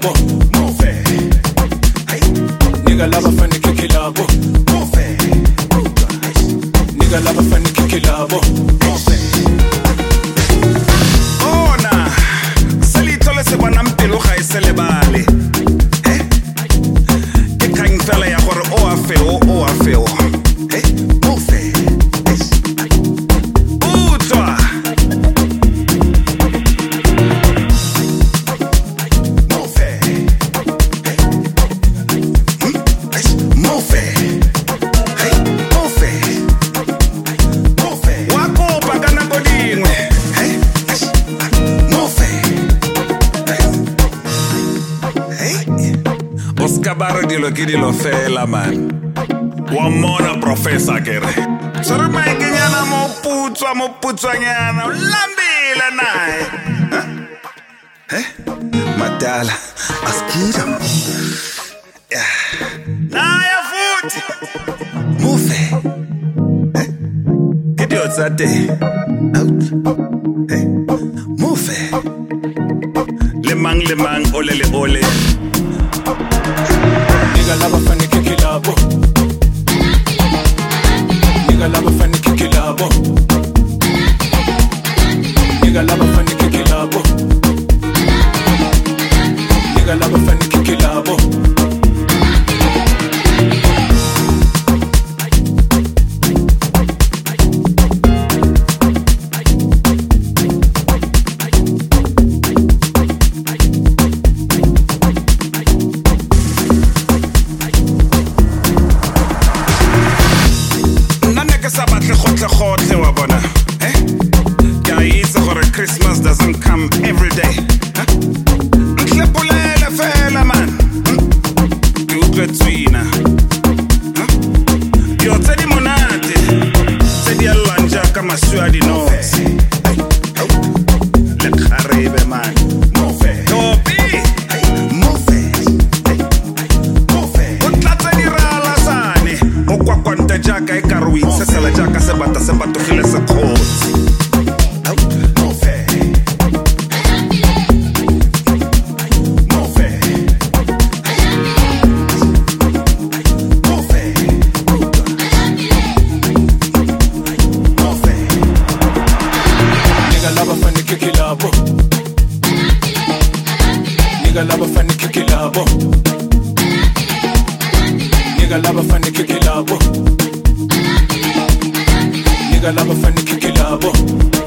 labo. Move it. Hey. Nigga lava fani kiki labo. Move it. Nigga lava fani kiki labo. Move it. Oh na. Salito le se bana mpelo ga isele bale. Eh? Ke kang fela ya gore o a feo. Hey. Move it. Oscar dilo que dilo fela man. Wamona professor kere. Sore mai kenyana mo putswa nyana. Lambile nae. Madala askira. Naya futhi. Move. Get your sate. Out. Move. Lemang ole. Nigga lava fani kiki labo. Nigga lava fani kiki labo. Nigga lava fani kiki labo. Nigga lava fani kiki labo. Christmas doesn't come every day. Nklepulele fela man. Ukwetwina. Yo tedi monate. Tedi alanja kama swadi no. Le kharibe man. Move. Topi. Move. Utlatsa di rala sane. Okwa kwanta jaka ikarwi sesela jaka sebata khile se khotsi. Nigga lava fani kiki labo. Nigga lava fani kiki labo. Nigga lava fani kiki labo. Nigga lava fani kiki labo.